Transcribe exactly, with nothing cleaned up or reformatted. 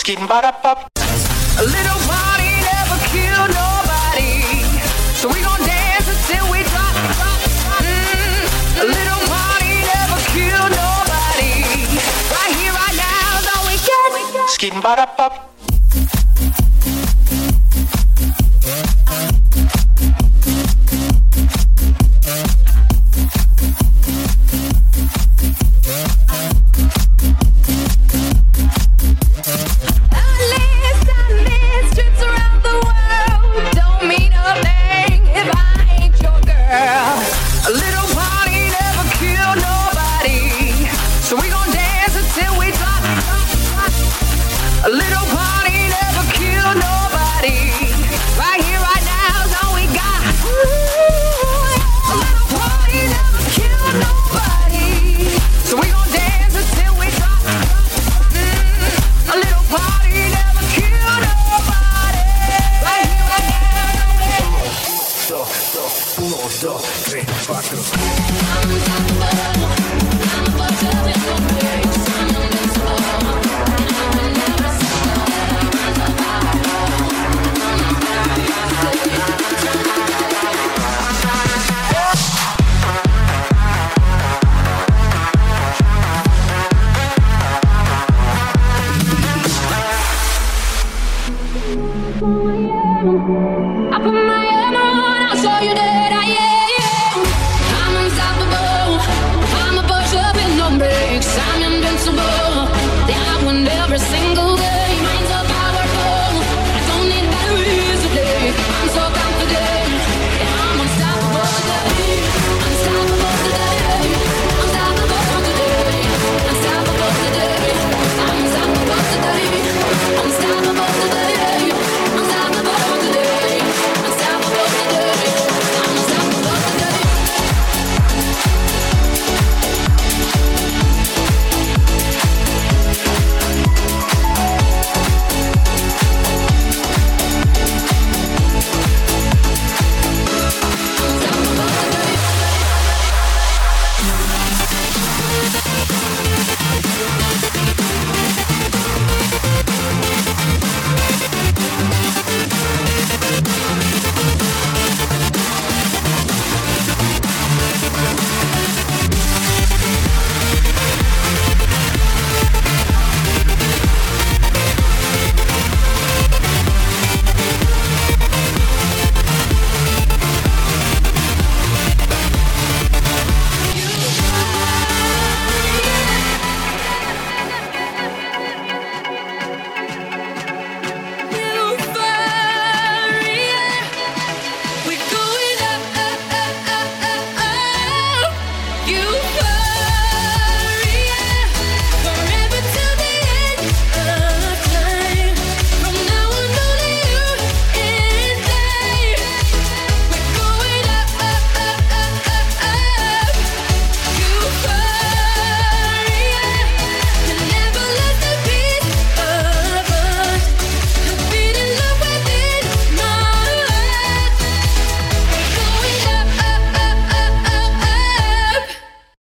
Skin bada pop. A little party never kill nobody, so we gon' dance until we drop, drop, drop. Mm, a little party never kill nobody. Right here, right now is all we get. Skin bada pop. A little party never kill nobody, so we gon' dance until we drop, drop, drop. A little